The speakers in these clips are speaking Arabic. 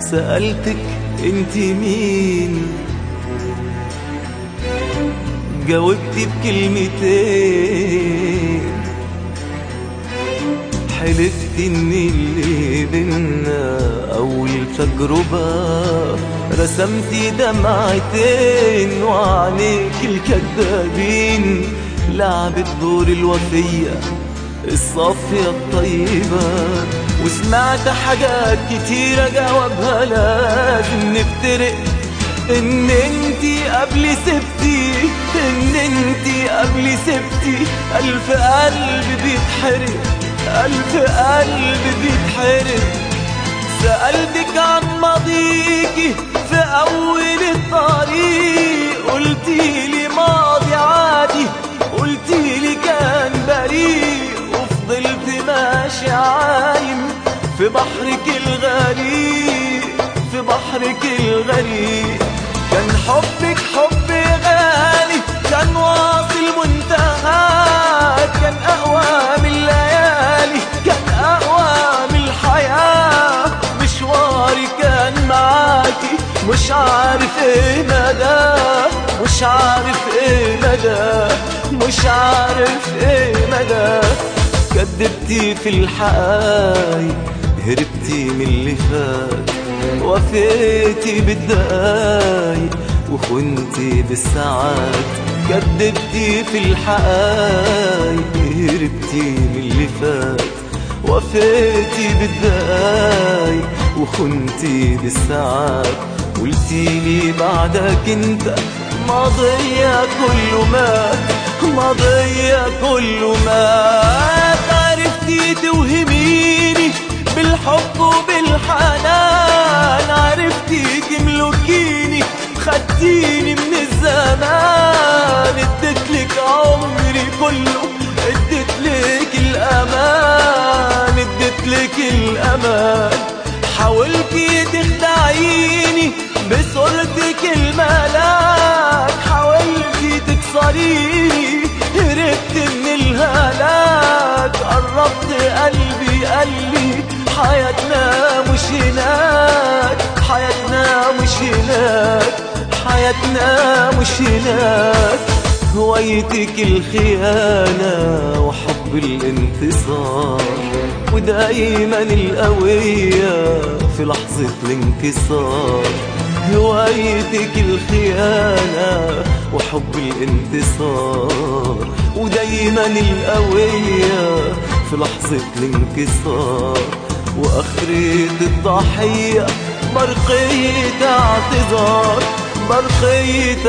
سألتك انت مين، جاوبتي بكلمتين، حلفت ان اللي بينا اول تجربة، رسمتي دمعتين وعينيك الكدابين لعبت دور الوفية الصافية الطيبة. وسمعت حاجات كتيرة جوابها لازم نفترق، ان انتي قبلي سبتي، ان انتي قبلي سبتي، الف قلب بيتحرق، الف قلب بيتحرق. سألتك عن ماضيكي في اول الطريق، قلتيلي ماضي عادي، قلتيلي كان بريء، وفضلت ماشي عايم في بحرك الغريق، في بحرك الغريق. كان حبك حب غالي، كان واصل منتهى، كان أقوى من الليالي، كان أقوى من الحياة. مشواري كان معاكي مش عارف ايه مدى، مش عارف ايه مدى، مش عارف ايه مدى. كدبتي في الحقايق، هربتي من اللي فات، وفيتي بالدقايق وخنتي بالساعات. كدبتي في الحقايق، هربتي من اللي فات، وفيتي بالدقايق وخنتي بالساعات. قلتيلي بعدك انت ماضية كله مات، ماضية كله مات. عرفتي توهميني بالحب وبالحنان، عرفتي تملكيني، خدتيني من الزمان. اديتلك عمري كله، اديتلك الامان، اديتلك الامان. حاولتي تخدعيني بصورتك الملاك، حاولتي تكسريني، هربت من الهلاك. قربت قلبي قالي حياتنا مش هناك، حياتنا مش هناك، حياتنا مش هناك. هوايتك الخيانة وحب الانتصار، ودايما القوية في لحظة الانكسار. هوايتك الخيانة وحب الانتصار، ودايما القوية في لحظة الانكسار. وآخرة الضحية برقية اعتذار، برقية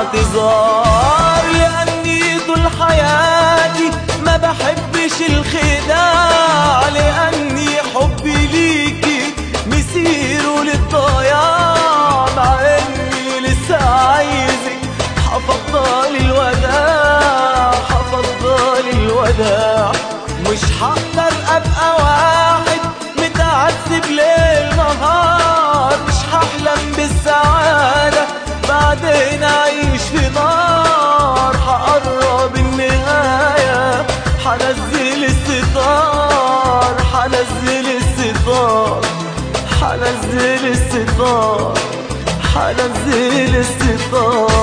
اعتذار. لأني طول حياتي ما بحبش الخداع، لأني حبي ليكي مسيره للضياع. مع إني لسه عايزك، حفضل الوداع، حفضل الوداع. مش هقدر أبقى واحد متعذب ليل نهار، مش هحلم بالسعادة بعدين أعيش في نار. هقرب النهاية، هنزل الستار، هنزل الستار، هنزل الستار، هنزل الستار.